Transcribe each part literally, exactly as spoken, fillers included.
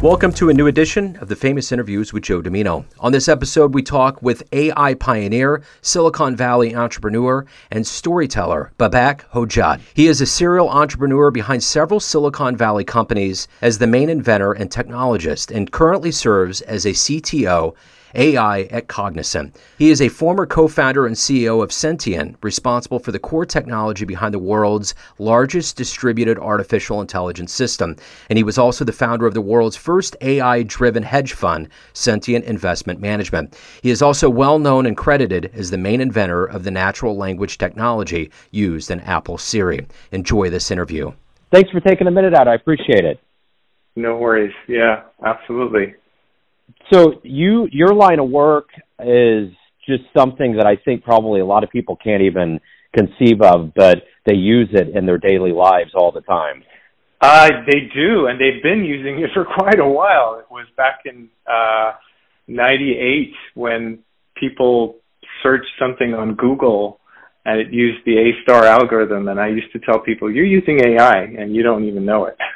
Welcome to a new edition of the Famous Interviews with Joe Dimino. On this episode, we talk with A I pioneer, Silicon Valley entrepreneur, and storyteller Babak Hojjat. He is a serial entrepreneur behind several Silicon Valley companies as the main inventor and technologist, and currently serves as a C T O A I at Cognizant. He is a former co-founder and C E O of Sentient, responsible for the core technology behind the world's largest distributed artificial intelligence system. And he was also the founder of the world's first A I-driven hedge fund, Sentient Investment Management. He is also well known and credited as the main inventor of the natural language technology used in Apple Siri. Enjoy this interview. Thanks for taking a minute out. I appreciate it. No worries. Yeah, absolutely. So you, your line of work is just something that I think probably a lot of people can't even conceive of, but they use it in their daily lives all the time. Uh, they do, and they've been using it for quite a while. It was back in uh, ninety-eight when people searched something on Google and it used the A-star algorithm, and I used to tell people, you're using A I and you don't even know it.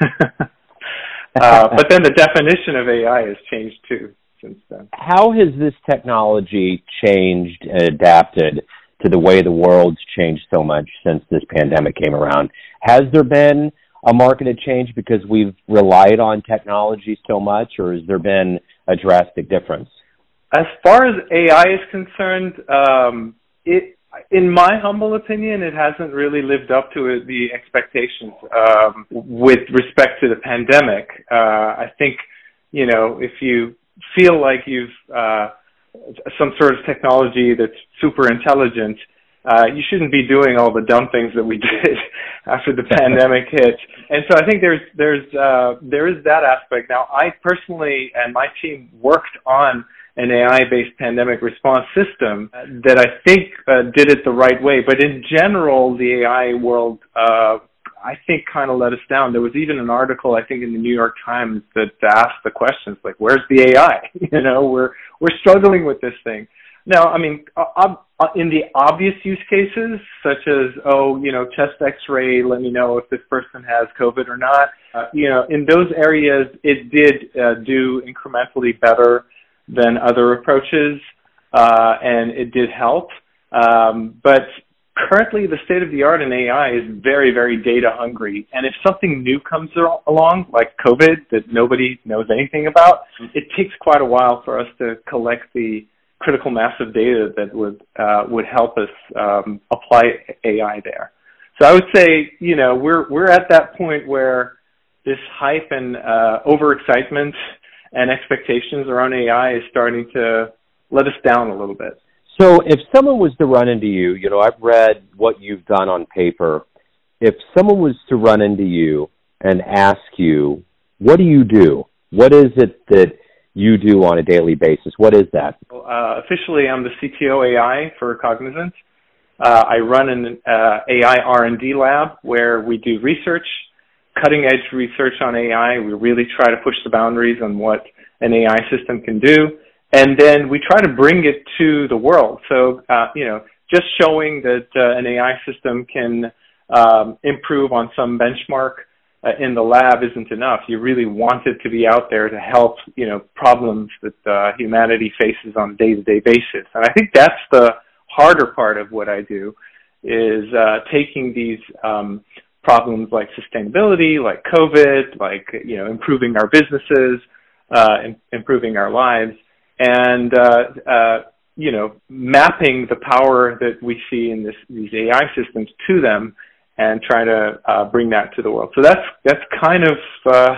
Uh, but then the definition of A I has changed too since then. How has this technology changed and adapted to the way the world's changed so much since this pandemic came around? Has there been a marketed change because we've relied on technology so much, or has there been a drastic difference? As far as A I is concerned, um, it in my humble opinion, it hasn't really lived up to the expectations um, with respect to the pandemic. Uh, I think, you know, if you feel like you've uh, some sort of technology that's super intelligent, uh, you shouldn't be doing all the dumb things that we did after the pandemic hit. And so I think there's there's uh, there is that aspect. Now, I personally and my team worked on an A I-based pandemic response system that I think uh, did it the right way. But in general, the A I world, uh, I think, kind of let us down. There was even an article, I think, in the New York Times that asked the questions, like, where's the A I? You know, we're we're struggling with this thing. Now, I mean, uh, in the obvious use cases, such as, oh, you know, chest X-ray, let me know if this person has COVID or not, uh, you know, in those areas, it did uh, do incrementally better than other approaches, uh, and it did help. Um, but currently, the state of the art in A I is very, very data hungry. And if something new comes along, like COVID, that nobody knows anything about, it takes quite a while for us to collect the critical mass of data that would uh, would help us um, apply A I there. So I would say, you know, we're we're at that point where this hype and uh, overexcitement and expectations around A I is starting to let us down a little bit. So if someone was to run into you, you know, I've read what you've done on paper. If someone was to run into you and ask you, what do you do? What is it that you do on a daily basis? What is that? Uh, officially, I'm the C T O A I for Cognizant. Uh, I run an uh, A I R and D lab where we do research, cutting-edge research on A I. We really try to push the boundaries on what an A I system can do. And then we try to bring it to the world. So, uh, you know, just showing that uh, an A I system can um, improve on some benchmark uh, in the lab isn't enough. You really want it to be out there to help, you know, problems that uh, humanity faces on a day-to-day basis. And I think that's the harder part of what I do, is uh, taking these um, problems like sustainability, like COVID, like, you know, improving our businesses, uh, in, improving our lives, and, uh, uh, you know, mapping the power that we see in this, these A I systems to them and try to uh, bring that to the world. So that's that's kind of uh,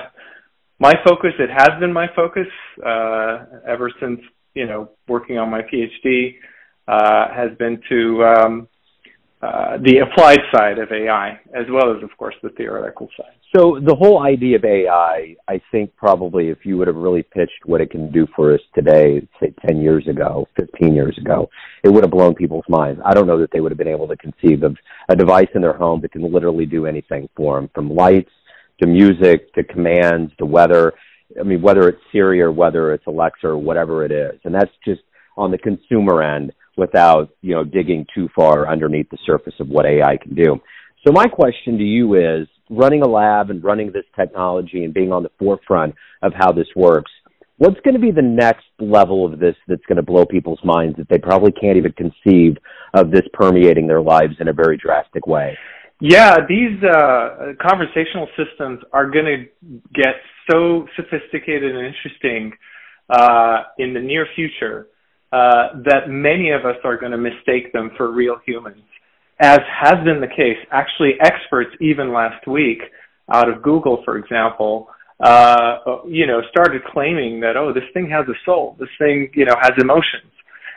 my focus. It has been my focus uh, ever since, you know, working on my PhD, uh, has been to um, Uh, the applied side of A I, as well as, of course, the theoretical side. So the whole idea of A I, I think probably if you would have really pitched what it can do for us today, say ten years ago, fifteen years ago, it would have blown people's minds. I don't know that they would have been able to conceive of a device in their home that can literally do anything for them, from lights to music to commands to weather. I mean, whether it's Siri or whether it's Alexa or whatever it is. And that's just on the consumer end, without, you know, digging too far underneath the surface of what A I can do. So my question to you is, running a lab and running this technology and being on the forefront of how this works, what's going to be the next level of this that's going to blow people's minds that they probably can't even conceive of this permeating their lives in a very drastic way? Yeah, these uh, conversational systems are going to get so sophisticated and interesting uh, in the near future uh, that many of us are going to mistake them for real humans, as has been the case. Actually, experts even last week out of Google, for example, uh, you know, started claiming that, oh, this thing has a soul, this thing, you know, has emotions.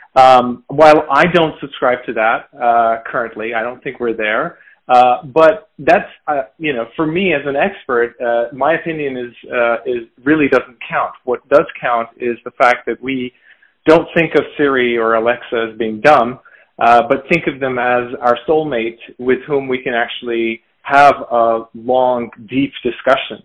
Um, while I don't subscribe to that uh, currently, I don't think we're there. Uh, but that's, uh, you know, for me as an expert, uh, my opinion is, uh, is really doesn't count. What does count is the fact that we don't think of Siri or Alexa as being dumb, uh, but think of them as our soulmate with whom we can actually have a long, deep discussion.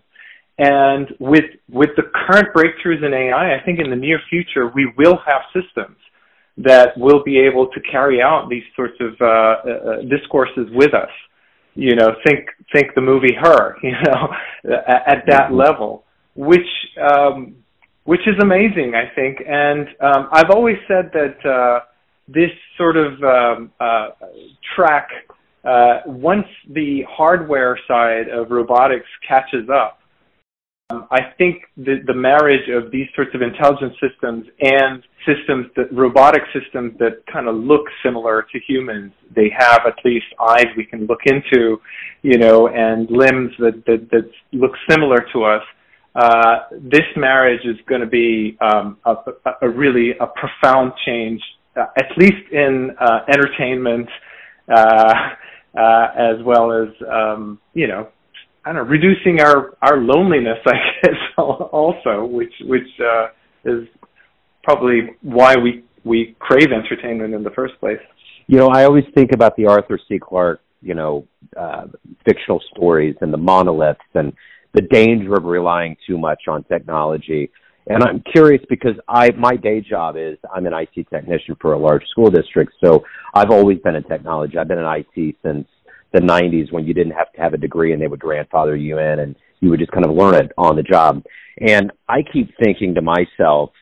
And with, with the current breakthroughs in A I, I think in the near future, we will have systems that will be able to carry out these sorts of uh, uh, discourses with us. You know, think think the movie Her. You know, at, at that level, which um, which is amazing, I think. And um, I've always said that uh, this sort of um, uh, track, uh, once the hardware side of robotics catches up, Um, I think the, the marriage of these sorts of intelligent systems and systems that robotic systems that kind of look similar to humans, they have at least eyes we can look into, you know, and limbs that, that, that look similar to us. Uh, this marriage is going to be um, a, a really a profound change, uh, at least in uh, entertainment, uh, uh, as well as, um, you know, I don't know, reducing our, our loneliness, I guess, also, which which uh, is probably why we, we crave entertainment in the first place. You know, I always think about the Arthur C. Clarke, you know, uh, fictional stories and the monoliths and the danger of relying too much on technology. And I'm curious because I my day job is I'm an I T technician for a large school district, so I've always been in technology. I've been in I T since the nineties when you didn't have to have a degree and they would grandfather you in and you would just kind of learn it on the job. And I keep thinking to myself,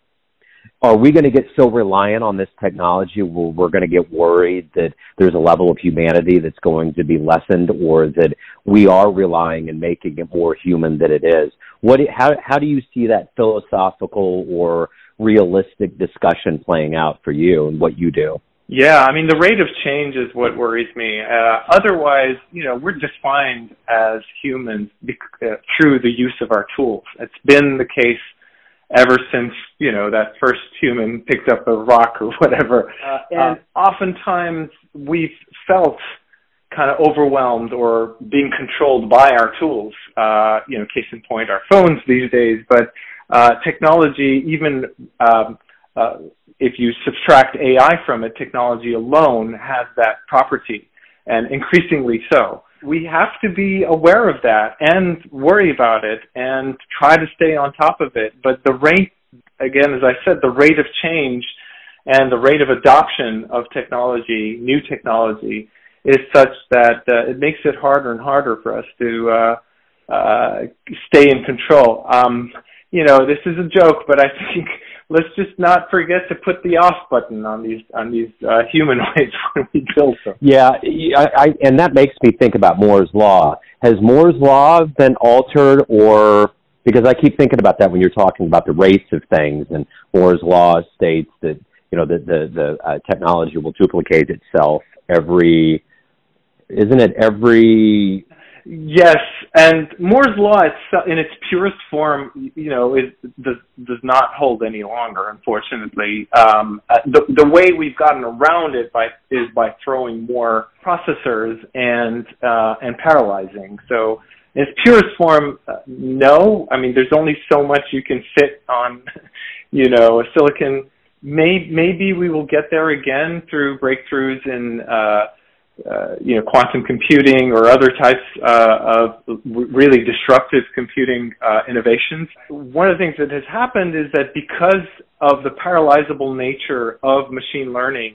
are we going to get so reliant on this technology where we're going to get worried that there's a level of humanity that's going to be lessened, or that we are relying and making it more human than it is? What, how, how do you see that philosophical or realistic discussion playing out for you and what you do? Yeah, I mean, the rate of change is what worries me. Uh, otherwise, you know, we're defined as humans bec- uh, through the use of our tools. It's been the case ever since, you know, that first human picked up a rock or whatever. Uh, and uh, oftentimes we've felt kind of overwhelmed or being controlled by our tools. Uh, you know, case in point, our phones these days. But uh, technology, even um, uh, if you subtract A I from it, technology alone has that property, and increasingly so. We have to be aware of that and worry about it and try to stay on top of it. But the rate, again, as I said, the rate of change and the rate of adoption of technology, new technology, is such that uh, it makes it harder and harder for us to uh, uh, stay in control. Um, you know, this is a joke, but I think let's just not forget to put the off button on these on these uh, humanoids when we build them. Yeah, I, I, and that makes me think about Moore's Law. Has Moore's Law been altered, or because I keep thinking about that when you're talking about the race of things, and Moore's Law states that, you know, the the, the uh, technology will duplicate itself every, isn't it every? Yes, and Moore's Law itself, in its purest form, you know, is, does does not hold any longer, unfortunately. Um, the the way we've gotten around it by is by throwing more processors and uh, and parallelizing. So, in its purest form, uh, no. I mean, there's only so much you can fit on, you know, a silicon. Maybe maybe we will get there again through breakthroughs in. Uh, Uh, you know, quantum computing or other types uh, of really disruptive computing uh, innovations. One of the things that has happened is that because of the parallelizable nature of machine learning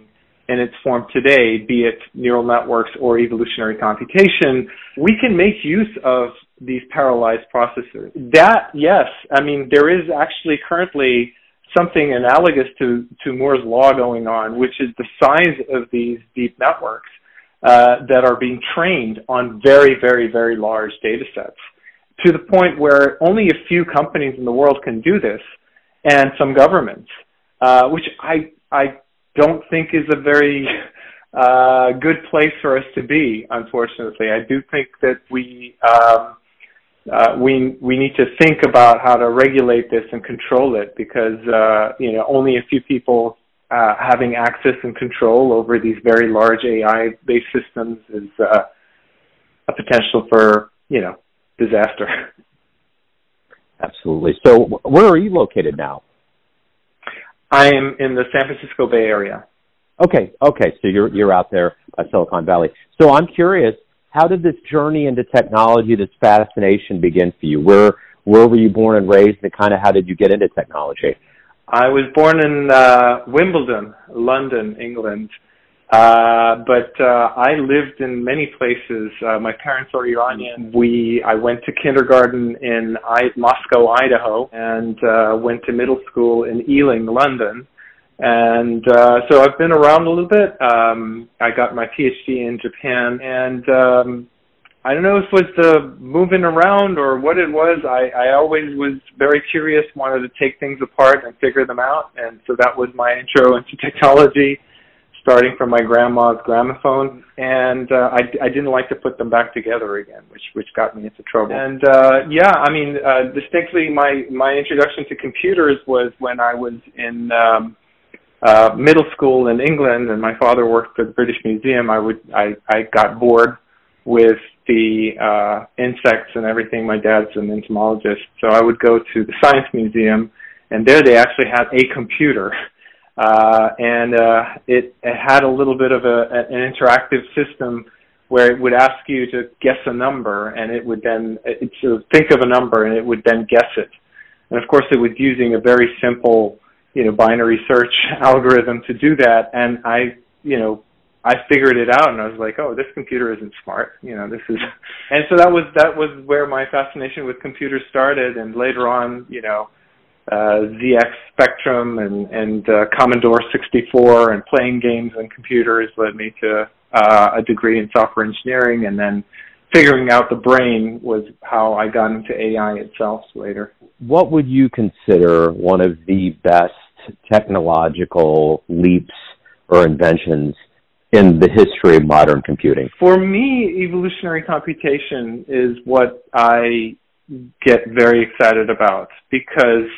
in its form today, be it neural networks or evolutionary computation, we can make use of these parallelized processors. That, yes, I mean, there is actually currently something analogous to, to Moore's law going on, which is the size of these deep networks uh, that are being trained on very, very, very large data sets, to the point where only a few companies in the world can do this, and some governments, uh, which I I don't think is a very uh, good place for us to be, unfortunately. I do think that we um, uh, we we need to think about how to regulate this and control it, because uh, you know only a few people uh, having access and control over these very large A I-based systems is uh, a potential for you know disaster. Absolutely. So where are you located now? I am in the San Francisco Bay Area. Okay, okay. So you're you're out there at Silicon Valley. So I'm curious, how did this journey into technology, this fascination begin for you? Where where were you born and raised, and kind of how did you get into technology? I was born in uh, Wimbledon, London, England. Uh, but uh, I lived in many places. Uh, my parents are Iranian. We I went to kindergarten in I, Moscow, Idaho, and uh, went to middle school in Ealing, London. And uh, so I've been around a little bit. Um, I got my P H D in Japan, and um, I don't know if it was the moving around or what it was. I, I always was very curious, wanted to take things apart and figure them out, and so that was my intro into technology, starting from my grandma's gramophone, and uh, I, I didn't like to put them back together again, which which got me into trouble. And uh, yeah, I mean, uh, distinctly, my my introduction to computers was when I was in um, uh, middle school in England, and my father worked at the British Museum. I would I, I got bored with the uh, insects and everything. My dad's an entomologist, so I would go to the Science Museum, and there they actually had a computer. Uh, and uh, it, it had a little bit of a, an interactive system where it would ask you to guess a number, and it would then it, to think of a number, and it would then guess it. And of course, it was using a very simple, you know, binary search algorithm to do that. And I, you know, I figured it out, and I was like, oh, this computer isn't smart. You know, this is, and so that was that was where my fascination with computers started. And later on, you know. Uh, Z X Spectrum and, and uh, Commodore sixty-four and playing games on computers led me to uh, a degree in software engineering, and then figuring out the brain was how I got into A I itself later. What would you consider one of the best technological leaps or inventions in the history of modern computing? For me, evolutionary computation is what I get very excited about, because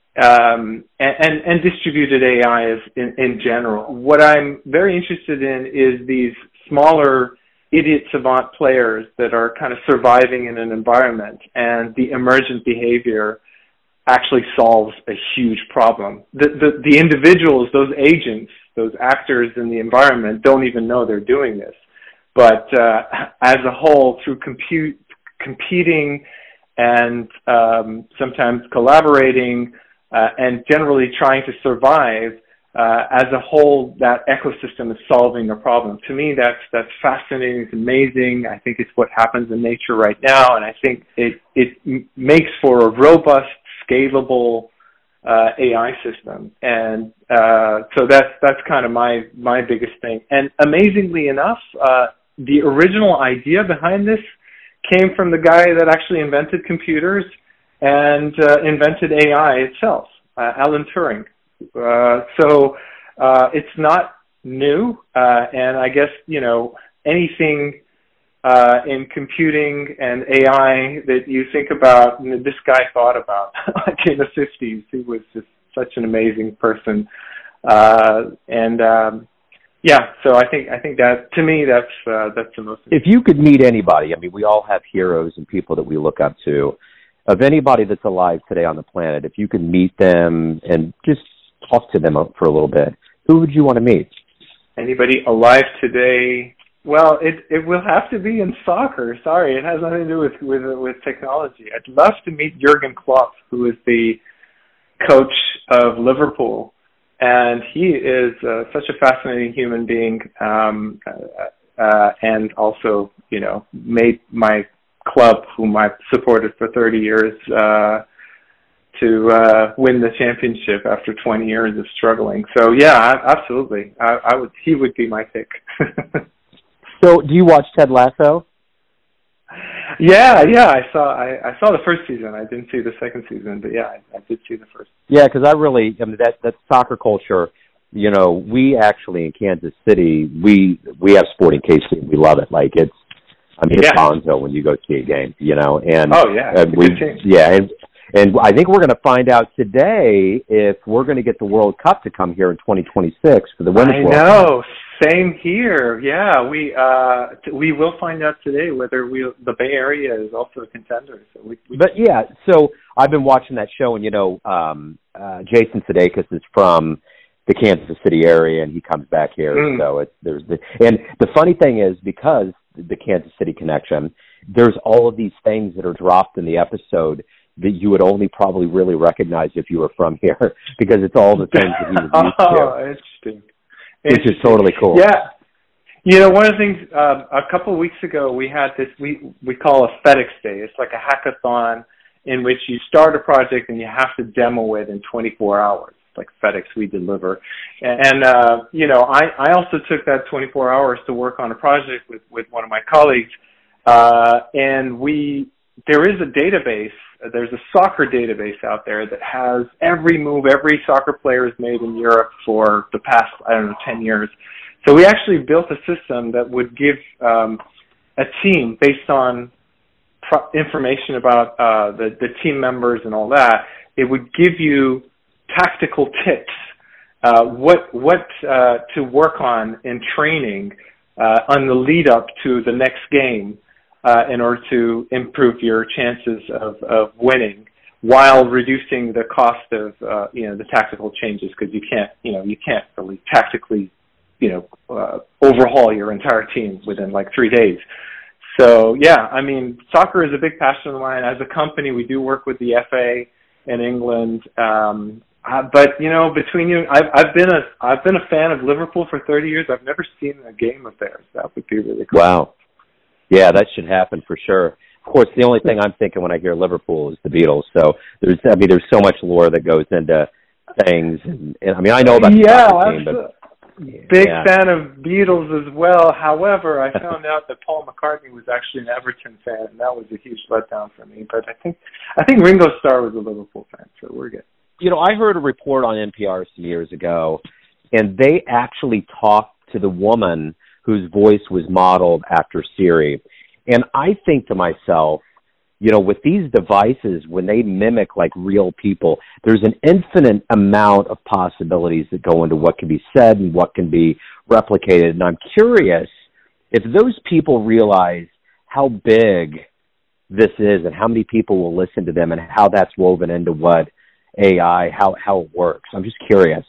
Um, and, and, and distributed A I is in, in general. What I'm very interested in is these smaller idiot savant players that are kind of surviving in an environment, and the emergent behavior actually solves a huge problem. The, the, the individuals, those agents, those actors in the environment don't even know they're doing this. But uh, as a whole, through compute, competing and um, sometimes collaborating, Uh, and generally trying to survive, uh, as a whole, that ecosystem is solving a problem. To me, that's that's fascinating. It's amazing. I think it's what happens in nature right now, and I think it it m- makes for a robust, scalable uh, A I system. And uh, so that's that's kind of my my biggest thing. And amazingly enough, uh, the original idea behind this came from the guy that actually invented computers and uh, invented A I itself, uh, Alan Turing. Uh, so uh, it's not new, uh, and I guess, you know, anything uh, in computing and A I that you think about, you know, this guy thought about, like in the fifties. He was just such an amazing person. Uh, and um, yeah, so I think I think that, to me, that's uh, that's the most. If you could meet anybody, I mean, we all have heroes and people that we look up to. Of anybody that's alive today on the planet, if you could meet them and just talk to them for a little bit, who would you want to meet? Anybody alive today? Well, it it will have to be in soccer. Sorry, it has nothing to do with with, with technology. I'd love to meet Jurgen Klopp, who is the coach of Liverpool. and he is uh, such a fascinating human being, um, uh, uh, and also, you know, made my club, whom I've supported for thirty years, uh, to uh, win the championship after twenty years of struggling. So yeah, I, absolutely, I, I would. He would be my pick. So, do you watch Ted Lasso? Yeah, yeah, I saw. I, I saw the first season. I didn't see the second season, but yeah, I, I did see the first. Yeah, because I really, I mean, that that soccer culture. You know, we actually in Kansas City, we we have Sporting K C. We love it. Like it's, I mean, it's yeah. bonzo when you go see a game. You know, and oh yeah, and we, yeah, and and I think we're going to find out today if we're going to get the World Cup to come here in twenty twenty-six for the Women's I World know. Cup. Same here. Yeah, we uh, t- we will find out today whether we the Bay Area is also a contender. So we, we but yeah, so I've been watching that show, and you know, um, uh, Jason Sudeikis is from the Kansas City area, and he comes back here. Mm. So it's there's the and the funny thing is because the Kansas City connection, there's all of these things that are dropped in the episode that you would only probably really recognize if you were from here because it's all the things that he was used oh, to. Oh, interesting. Which is totally cool. Yeah. You know, one of the things, uh, a couple of weeks ago, we had this, we, we call a FedEx Day. It's like a hackathon in which you start a project and you have to demo it in twenty-four hours. Like FedEx, we deliver. And, uh, you know, I, I also took that twenty-four hours to work on a project with, with one of my colleagues. Uh, and we, there is a database, there's a soccer database out there that has every move every soccer player has made in Europe for the past, I don't know, ten years. So we actually built a system that would give um, a team, based on pro- information about uh, the, the team members and all that, it would give you tactical tips, uh, what what uh, to work on in training uh, on the lead up to the next game uh, in order to improve your chances of, of winning, while reducing the cost of uh, you know the tactical changes, because you can't you know you can't really tactically you know uh, overhaul your entire team within like three days. So yeah, I mean, soccer is a big passion of mine. As a company, we do work with the F A in England. Um, Uh, but you know, between you, I've, I've been a I've been a fan of Liverpool for thirty years. I've never seen a game of theirs. That would be really cool. Wow, yeah, that should happen for sure. Of course, the only thing I'm thinking when I hear Liverpool is the Beatles. So there's, I mean, there's so much lore that goes into things. And, and I mean, I know about the yeah, soccer team, but big yeah. fan of Beatles as well. However, I found out that Paul McCartney was actually an Everton fan, and that was a huge letdown for me. But I think I think Ringo Starr was a Liverpool fan, so we're good. You know, I heard a report on N P R some years ago, and they actually talked to the woman whose voice was modeled after Siri. And I think to myself, you know, with these devices, when they mimic like real people, there's an infinite amount of possibilities that go into what can be said and what can be replicated. And I'm curious if those people realize how big this is and how many people will listen to them and how that's woven into what A I, how how it works. I'm just curious.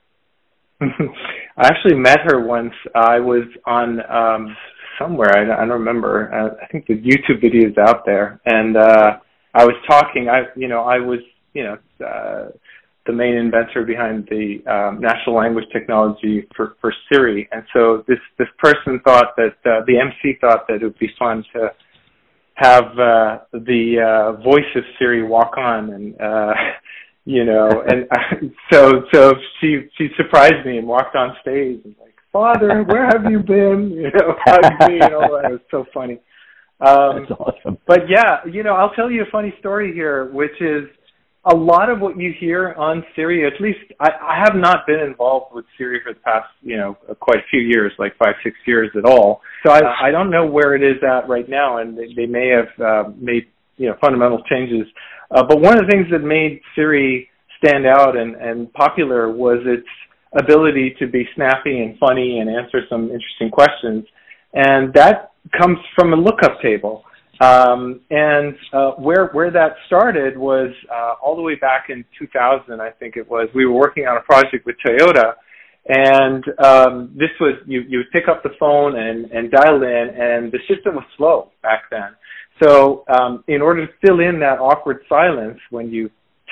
I actually met her once. I was on um, somewhere, I, I don't remember. Uh, I think the YouTube video is out there, and uh, I was talking. I, you know, I was, you know, uh, the main inventor behind the um, natural language technology for, for Siri, and so this this person thought that uh, the M C thought that it would be fun to have uh, the uh, voice of Siri walk on and. Uh, You know, and uh, so so she she surprised me and walked on stage and like, Father, where have you been? You know, hugged me and all that. It was so funny. Um, That's awesome. But yeah, you know, I'll tell you a funny story here, which is a lot of what you hear on Siri. At least I, I have not been involved with Siri for the past, you know, quite a few years, like five six years at all. So I I don't know where it is at right now, and they, they may have uh, made you know fundamental changes. Uh, but one of the things that made Siri stand out and, and popular was its ability to be snappy and funny and answer some interesting questions. And that comes from a lookup table. Um, and uh, where where that started was uh, all the way back in two thousand, I think it was. We were working on a project with Toyota. And um, this was, you, you would pick up the phone and, and dial in, and the system was slow back then. So um, in order to fill in that awkward silence when you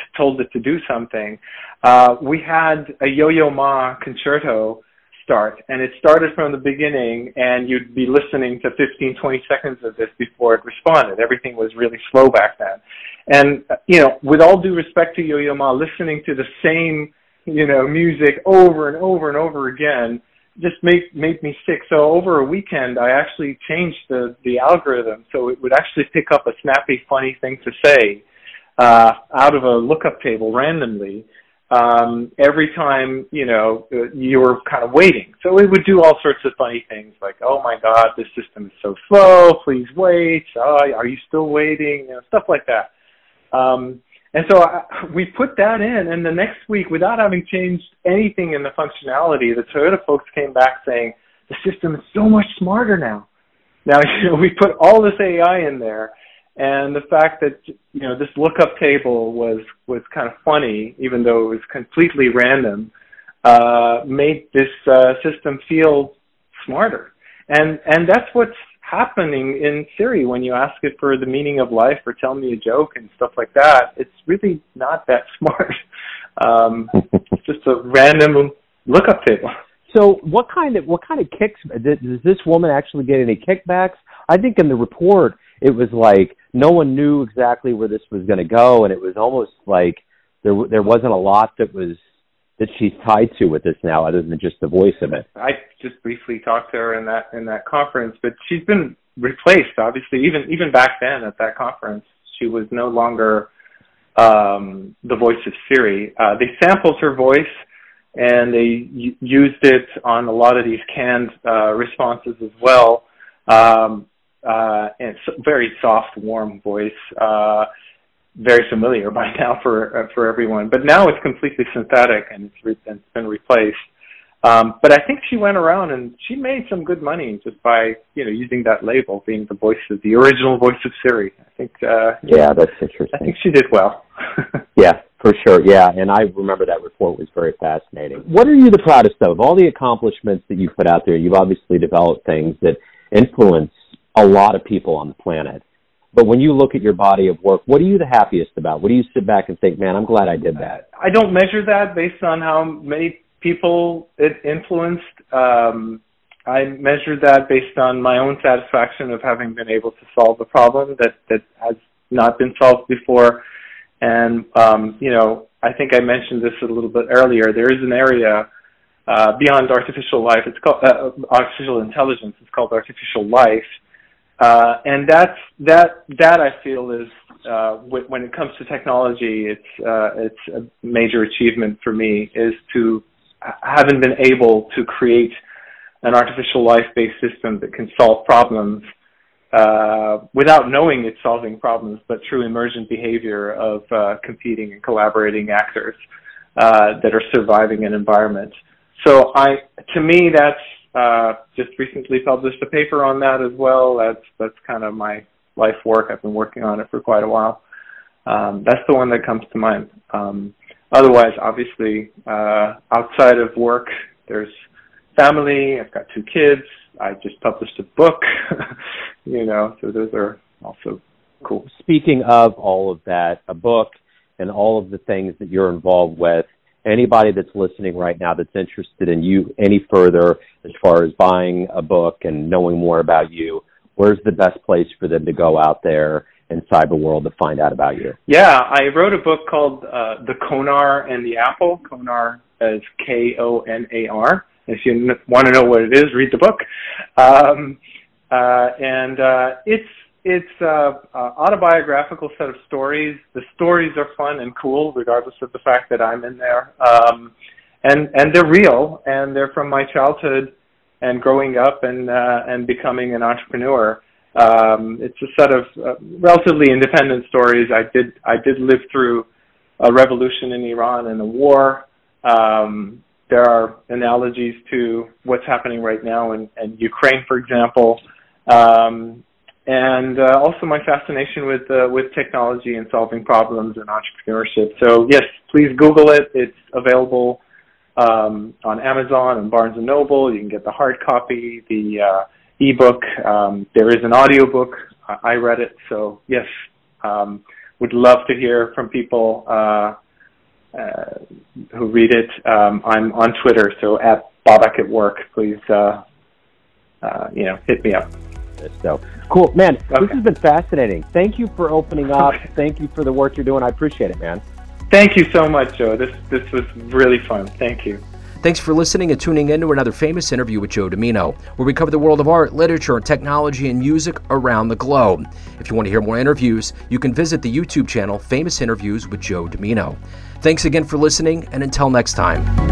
told it to do something. Uh, we had a Yo-Yo Ma concerto start, and it started from the beginning, and you'd be listening to fifteen, twenty seconds of this before it responded. Everything was really slow back then. And, you know, with all due respect to Yo-Yo Ma, listening to the same, you know, music over and over and over again just made made me sick. So over a weekend, I actually changed the, the algorithm so it would actually pick up a snappy, funny thing to say uh, out of a lookup table randomly um, every time, you know, you were kind of waiting. So it would do all sorts of funny things like, oh, my God, this system is so slow. Please wait. Oh, are you still waiting? You know, stuff like that. Um, And so I, we put that in, and the next week, without having changed anything in the functionality, the Toyota folks came back saying, the system is so much smarter now. Now, you know, we put all this A I in there, and the fact that, you know, this lookup table was, was kind of funny, even though it was completely random, uh, made this uh, system feel smarter. And, and that's what's happening in Siri when you ask it for the meaning of life or tell me a joke and stuff like that. It's really not that smart. Um, it's just a random lookup table. So what kind of what kind of kicks does this woman actually get any kickbacks? I think in the report it was like no one knew exactly where this was going to go, and it was almost like there there wasn't a lot that was that she's tied to with this now, other than just the voice of it. I just briefly talked to her in that in that conference, but she's been replaced. Obviously, even even back then at that conference, she was no longer um, the voice of Siri. Uh, they sampled her voice, and they y- used it on a lot of these canned uh, responses as well. Um, uh, and it's a very soft, warm voice. Uh, very familiar by now for uh, for everyone, but now it's completely synthetic and it's, re- it's been replaced. Um, but I think she went around and she made some good money just by you know using that label, being the voice of the original voice of Siri. I think. Uh, yeah, that's interesting. I think she did well. Yeah, for sure. Yeah, and I remember that report was very fascinating. What are you the proudest of? All the accomplishments that you've put out there, you've obviously developed things that influence a lot of people on the planet. But when you look at your body of work, what are you the happiest about? What do you sit back and think, man, I'm glad I did that? I don't measure that based on how many people it influenced. Um, I measure that based on my own satisfaction of having been able to solve a problem that, that has not been solved before. And, um, you know, I think I mentioned this a little bit earlier. There is an area uh, beyond artificial life. It's called uh, artificial intelligence. It's called artificial life. Uh, and that's, that, that I feel is, uh, w- when it comes to technology, it's, uh, it's a major achievement for me is to, having been able to create an artificial life-based system that can solve problems, uh, without knowing it's solving problems, but through emergent behavior of, uh, competing and collaborating actors, uh, that are surviving an environment. So I, to me, that's, Uh, just recently published a paper on that as well. That's that's kind of my life work. I've been working on it for quite a while. Um, that's the one that comes to mind. Um, otherwise, obviously, uh, outside of work, there's family. I've got two kids. I just published a book, you know, so those are also cool. Speaking of all of that, a book and all of the things that you're involved with, anybody that's listening right now that's interested in you any further as far as buying a book and knowing more about you, where's the best place for them to go out there in cyber world to find out about you? Yeah, I wrote a book called uh, The Konar and the Apple. Konar is K O N A R. If you n- want to know what it is, read the book. Um, uh, and uh, it's It's uh, an autobiographical set of stories. The stories are fun and cool, regardless of the fact that I'm in there. Um, and and they're real, and they're from my childhood and growing up and uh, and becoming an entrepreneur. Um, it's a set of uh, relatively independent stories. I did I did live through a revolution in Iran and a war. Um, there are analogies to what's happening right now in, in Ukraine, for example. Um, And uh, also my fascination with uh, with technology and solving problems and entrepreneurship. So yes, please Google it. It's available um, on Amazon and Barnes and Noble. You can get the hard copy, the uh, ebook. Um, there is an audiobook. I read it. So yes, um, would love to hear from people uh, uh, who read it. Um, I'm on Twitter, so at Babak at Work, please, uh, uh, you know, hit me up. So cool, man. Okay. This has been fascinating. Thank you for opening up. Okay. Thank you for the work you're doing. I appreciate it, man. Thank you so much, Joe. This this was really fun. Thank you. Thanks for listening and tuning in to another Famous Interview with Joe Dimino, where we cover the world of art, literature, technology, and music around the globe. If you want to hear more interviews, you can visit the YouTube channel Famous Interviews with Joe Dimino. Thanks again for listening, and until next time.